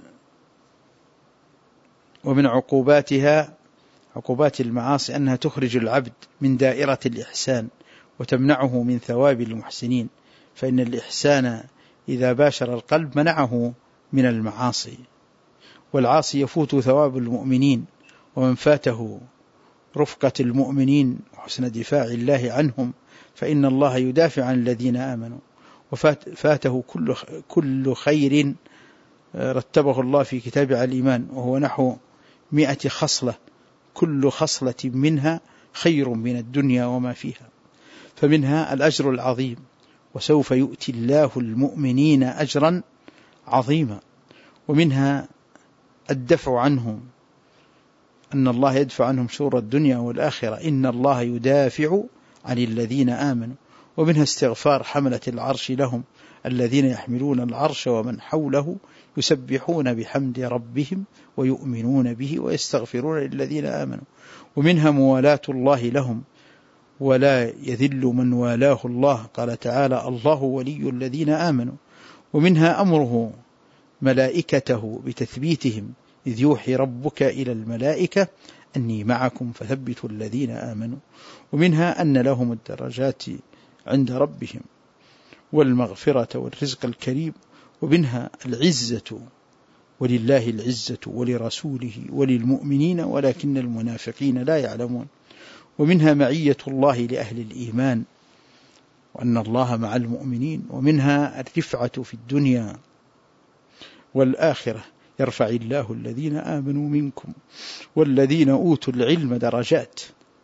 A: ومن عقوباتها عقوبات المعاصي أنها تخرج العبد من دائرة الإحسان وتمنعه من ثواب المحسنين، فإن الإحسان إذا باشر القلب منعه من المعاصي، والعاصي يفوت ثواب المؤمنين، ومن فاته رفقة المؤمنين وحسن دفاع الله عنهم فإن الله يدافع عن الذين آمنوا، وفاته كل كل خير رتبه الله في كتابه على الإيمان، وهو نحو مئة خصلة كل خصلة منها خير من الدنيا وما فيها. فمنها الأجر العظيم، وسوف يؤتي الله المؤمنين أجرا عظيما. ومنها الدفع عنهم، أن الله يدفع عنهم شرور الدنيا والآخرة، إن الله يدافع عن الذين آمنوا. ومنها استغفار حملة العرش لهم الذين يحملون العرش ومن حوله يسبحون بحمد ربهم ويؤمنون به ويستغفرون للذين آمنوا. ومنها موالاة الله لهم ولا يذل من والاه الله، قال تعالى: الله ولي الذين آمنوا. ومنها أمره ملائكته بتثبيتهم، إذ يوحي ربك إلى الملائكة أني معكم فثبتوا الذين آمنوا. ومنها أن لهم الدرجات عند ربهم والمغفرة والرزق الكريم. ومنها العزة، ولله العزة ولرسوله وللمؤمنين ولكن المنافقين لا يعلمون. ومنها معية الله لأهل الإيمان، وأن الله مع المؤمنين. ومنها الرفعة في الدنيا والآخرة، يرفع الله الذين آمنوا منكم والذين أوتوا العلم درجات.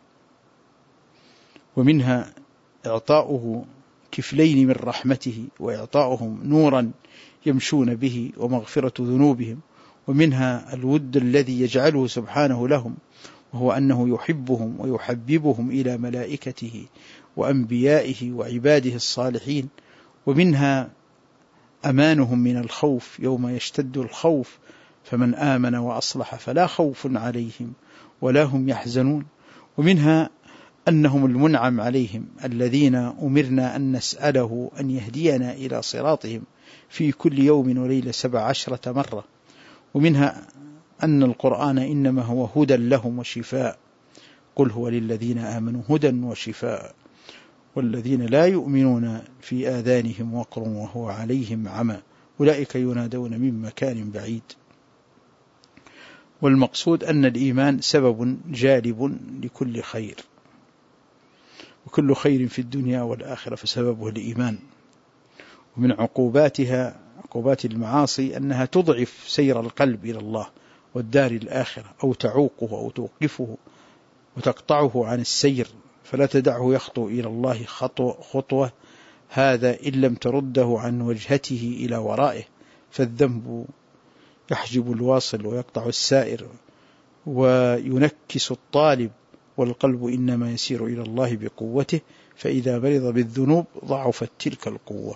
A: ومنها إعطاؤه كفلين من رحمته وإعطاؤهم نورا يمشون به ومغفرة ذنوبهم. ومنها الود الذي يجعله سبحانه لهم، وهو أنه يحبهم ويحببهم إلى ملائكته وأنبيائه وعباده الصالحين. ومنها أمانهم من الخوف يوم يشتد الخوف، فمن آمن وأصلح فلا خوف عليهم ولا هم يحزنون. ومنها أنهم المنعم عليهم الذين أمرنا أن نسأله أن يهدينا إلى صراطهم في كل يوم وليلة سبع عشرة مرة. ومنها أن القرآن إنما هو هدى لهم وشفاء، قل هو للذين آمنوا هدى وشفاء والذين لا يؤمنون في آذانهم وقر وهو عليهم عمى أولئك ينادون من مكان بعيد. والمقصود أن الإيمان سبب جالب لكل خير، وكل خير في الدنيا والآخرة فسببه الإيمان. ومن عقوباتها عقوبات المعاصي أنها تضعف سير القلب إلى الله والدار الآخرة، أو تعوقه أو توقفه وتقطعه عن السير، فلا تدعه يخطو إلى الله خطوة، هذا إن لم ترده عن وجهته إلى ورائه، فالذنب يحجب الواصل ويقطع السائر وينكس الطالب، والقلب إنما يسير إلى الله بقوته، فإذا مرض بالذنوب ضعفت تلك القوة.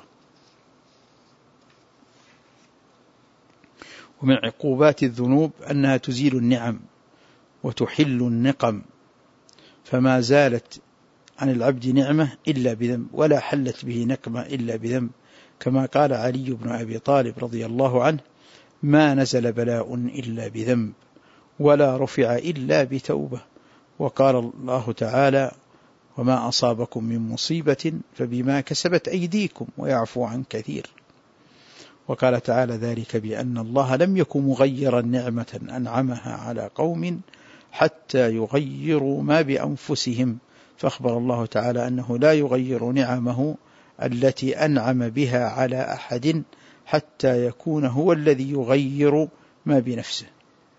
A: ومن عقوبات الذنوب أنها تزيل النعم وتحل النقم، فما زالت عن العبد نعمة إلا بذنب، ولا حلت به نقمة إلا بذنب، كما قال علي بن أبي طالب رضي الله عنه: ما نزل بلاء إلا بذنب ولا رفع إلا بتوبة. وقال الله تعالى: وما أصابكم من مصيبة فبما كسبت أيديكم ويعفو عن كثير. وقال تعالى: ذلك بأن الله لم يكن مغيرا نعمة أنعمها على قوم حتى يغيروا ما بأنفسهم، فأخبر الله تعالى أنه لا يغير نعمه التي أنعم بها على أحد حتى يكون هو الذي يغير ما بنفسه.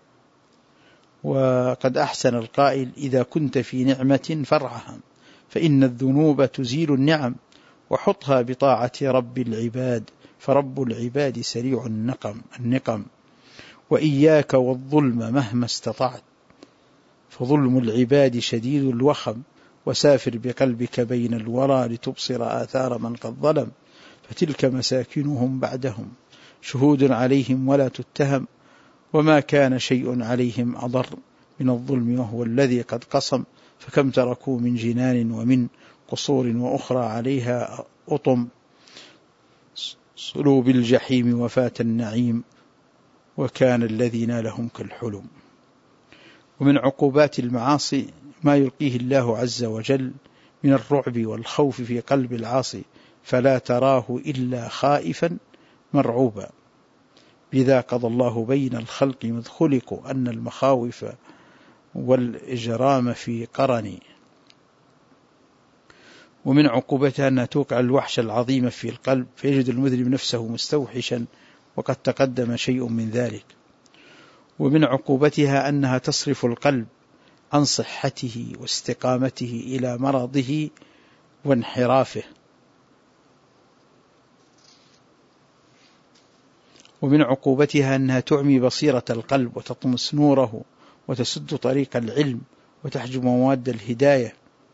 A: وقد أحسن القائل: إذا كنت في نعمة فارعها، فإن الذنوب تزيل النعم، وحطها بطاعة رب العباد، فرب العباد سريع النقم النقم وإياك والظلم مهما استطعت، فظلم العباد شديد الوخم، وسافر بقلبك بين الورى لتبصر آثار من قد ظلم، فتلك مساكنهم بعدهم شهود عليهم ولا تتهم، وما كان شيء عليهم أضر من الظلم وهو الذي قد قصم، فكم تركوا من جنان ومن قصور وأخرى عليها أطم، صلوا بالجحيم وفات النعيم، وكان الذي نالهم كالحلم. ومن عقوبات المعاصي ما يلقيه الله عز وجل من الرعب والخوف في قلب العاصي، فلا تراه إلا خائفا مرعوبا، بذا قضى الله بين الخلق مذ خلقوا أن المخاوف والإجرام في قرن. ومن عقوبتها أنها توقع الوحش العظيم في القلب، فيجد المذنب نفسه مستوحشا، وقد تقدم شيء من ذلك. ومن عقوبتها أنها تصرف القلب عن صحته واستقامته إلى مرضه وانحرافه. ومن عقوبتها أنها تعمي بصيرة القلب وتطمس نوره وتسد طريق العلم وتحجب مواد الهداية.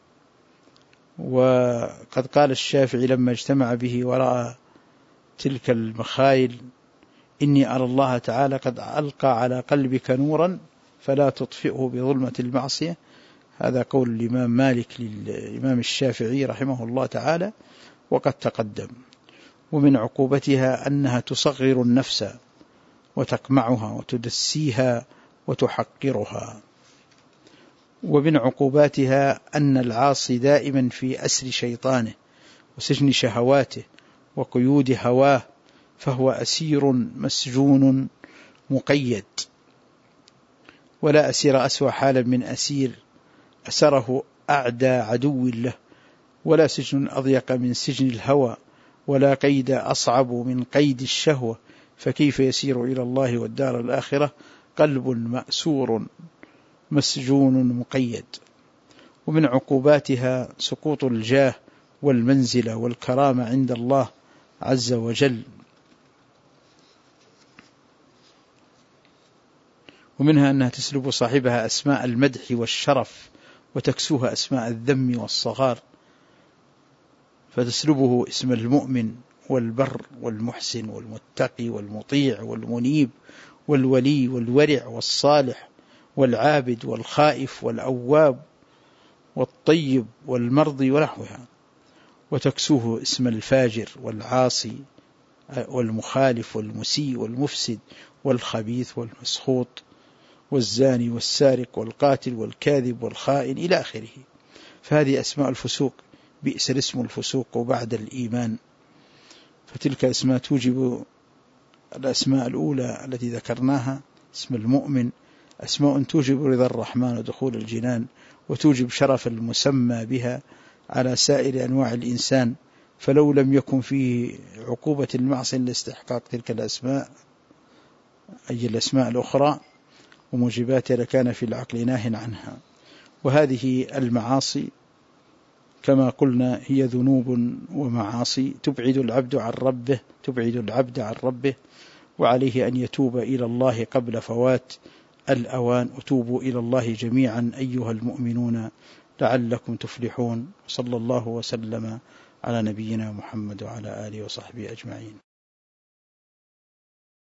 A: وقد قال الشافعي لما اجتمع به ورأى تلك المخايل: إني أرى الله تعالى قد ألقى على قلبك نورا فلا تطفئه بظلمة المعصية. هذا قول الإمام مالك للإمام الشافعي رحمه الله تعالى، وقد تقدم. ومن عقوبتها أنها تصغر النفس وتقمعها وتدسيها وتحقرها. ومن عقوباتها أن العاصي دائما في أسر شيطانه وسجن شهواته وقيود هواه، فهو أسير مسجون مقيد، ولا أسير أسوأ حالا من أسير أسره أعدى عدو له، ولا سجن أضيق من سجن الهوى، ولا قيد أصعب من قيد الشهوة، فكيف يسير إلى الله والدار الآخرة قلب مأسور مسجون مقيد. ومن عقوباتها سقوط الجاه والمنزلة والكرامة عند الله عز وجل. ومنها أنها تسلب صاحبها أسماء المدح والشرف وتكسوها أسماء الذم والصغار، فتسلبه اسم المؤمن والبر والمحسن والمتقي والمطيع والمنيب والولي والورع والصالح والعابد والخائف والأواب والطيب والمرضي ونحوها، وتكسوه اسم الفاجر والعاصي والمخالف والمسيء والمفسد والخبيث والمسخوط والزاني والسارق والقاتل والكاذب والخائن إلى آخره. فهذه أسماء الفسوق، بئس الاسم الفسوق بعد الإيمان. فتلك أسماء توجب الأسماء الأولى التي ذكرناها، اسم المؤمن، أسماء توجب رضا الرحمن ودخول الجنان، وتوجب شرف المسمى بها على سائر أنواع الإنسان. فلو لم يكن فيه عقوبة المعصية لاستحقاق تلك الأسماء، أي الأسماء الأخرى وموجباتها، لكان في العقل ناه عنها. وهذه المعاصي كما قلنا هي ذنوب ومعاصي تبعد العبد عن ربه تبعد العبد عن ربه وعليه أن يتوب إلى الله قبل فوات الأوان. وتوبوا إلى الله جميعا أيها المؤمنون لعلكم تفلحون. صلى الله وسلم على نبينا محمد وعلى آله وصحبه أجمعين.